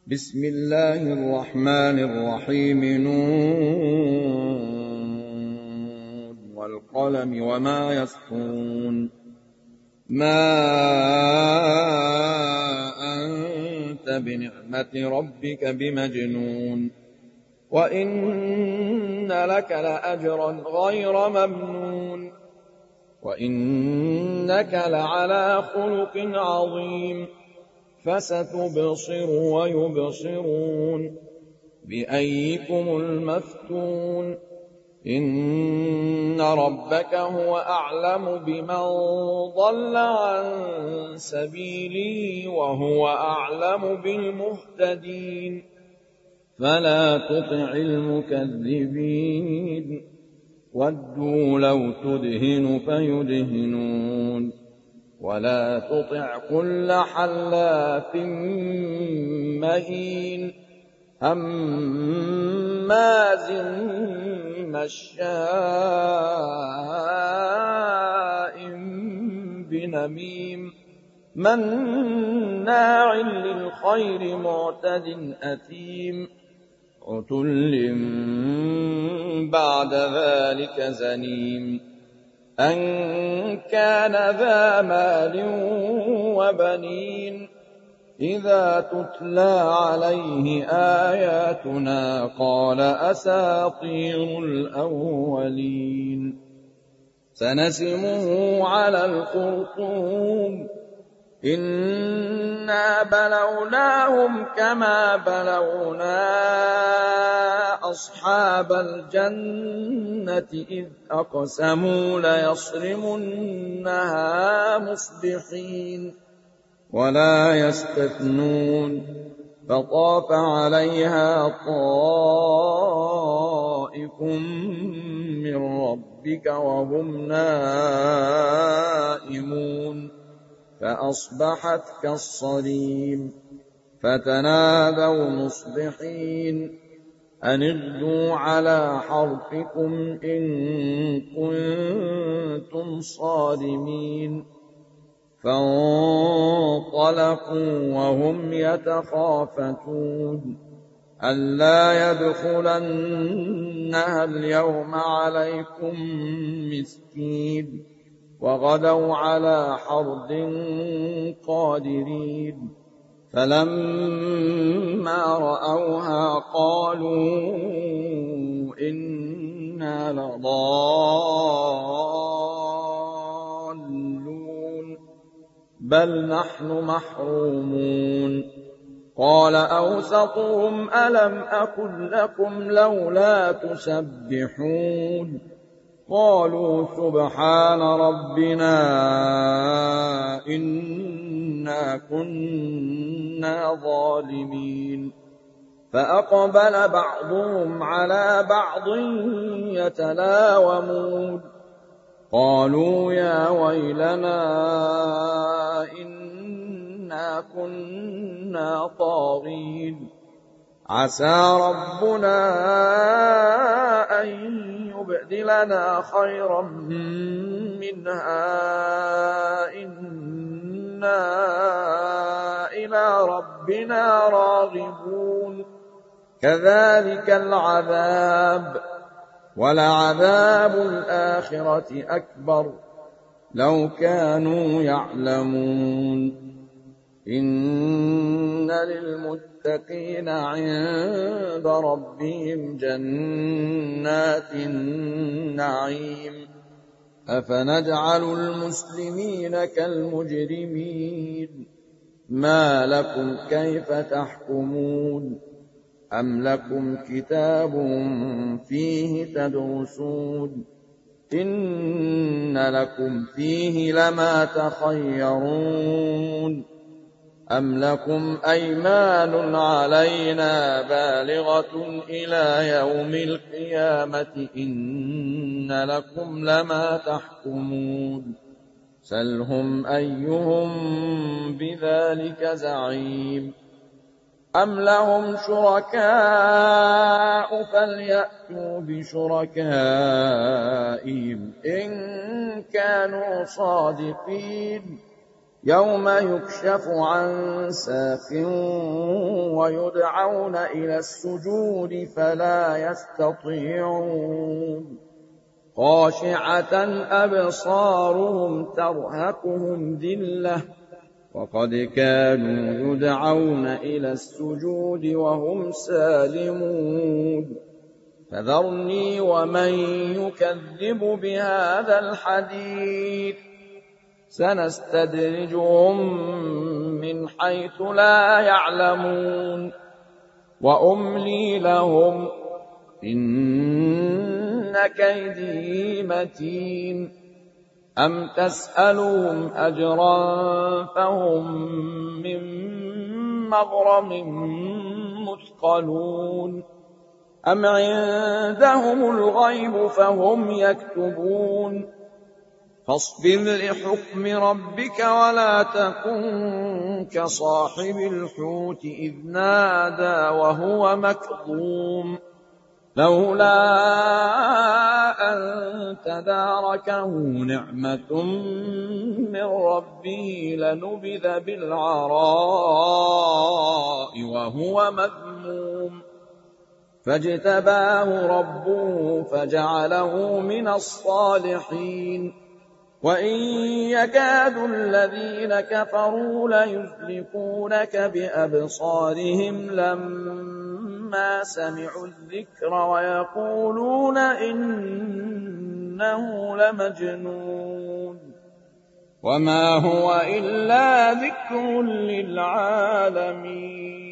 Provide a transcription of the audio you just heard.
بسم الله الرحمن الرحيم نون والقلم وما يسطرون ما أنت بنعمة ربك بمجنون وإن لك لأجرا غير ممنون وإنك لعلى خلق عظيم فستبصر ويبصرون بأيكم المفتون إن ربك هو أعلم بمن ضل عن سبيله وهو أعلم بالمهتدين فلا تطع المكذبين ودوا لو تدهن فيدهنون ولا تطع كل حلاف مهين هماز مشاء بنميم مناع للخير معتد أثيم عتل بعد ذلك زنيم أن كان ذا مال وبنين إذا تتلى عليه آياتنا قال أساطير الأولين سنسمه على الخرطوم إنا بلوناهم كما بلونا أصحاب الجنة إذ أقسموا ليصرمنها مصبحين ولا يستثنون فطاف عليها طائف من ربك وهم نائمون فأصبحت كالصريم فتنادوا مصبحين أن اغدوا على حرثكم إن كنتم صارمين فانطلقوا وهم يتخافتون ألا يدخلنها اليوم عليكم مسكين وغدوا على حرد قادرين فلما رأوها قالوا إنا لضالون بل نحن محرومون قال أوسطهم ألم أقل لكم لولا تسبحون قالوا سبحان ربنا إنا كنا ظالمين فأقبل بعضهم على بعض يتلاومون قالوا يا ويلنا إنا كنا طاغين عسى ربنا أن يبدلنا خيرا منها إنا إلى ربنا راغبون كذلك العذاب ولعذاب الآخرة أكبر لو كانوا يعلمون إن للمتقين عند ربهم جنات النعيم أفنجعل المسلمين كالمجرمين ما لكم كيف تحكمون أم لكم كتاب فيه تدرسون إن لكم فيه لما تخيرون أم لكم أيمان علينا بالغة إلى يوم القيامة إن لكم لما تحكمون سلهم أيهم بذلك زعيم أم لهم شركاء فليأتوا بشركائهم إن كانوا صادقين يوم يكشف عن ساق ويدعون إلى السجود فلا يستطيعون خاشعة أبصارهم ترهقهم ذلة وقد كانوا يدعون إلى السجود وهم سالمون فذرني ومن يكذب بهذا الحديث سنستدرجهم من حيث لا يعلمون وأملي لهم إن كيدي متين أم تسألهم أجرا فهم من مغرم مثقلون أم عندهم الغيب فهم يكتبون فاصبر لحكم ربك ولا تكن كصاحب الحوت إذ نادى وهو مكظوم لولا أن تداركه نعمة من ربه لنبذ بالعراء وهو مذموم فاجتباه ربه فجعله من الصالحين وإن يكاد الذين كفروا ليزلقونك بأبصارهم لما سمعوا الذكر ويقولون إنه لمجنون وما هو إلا ذكر للعالمين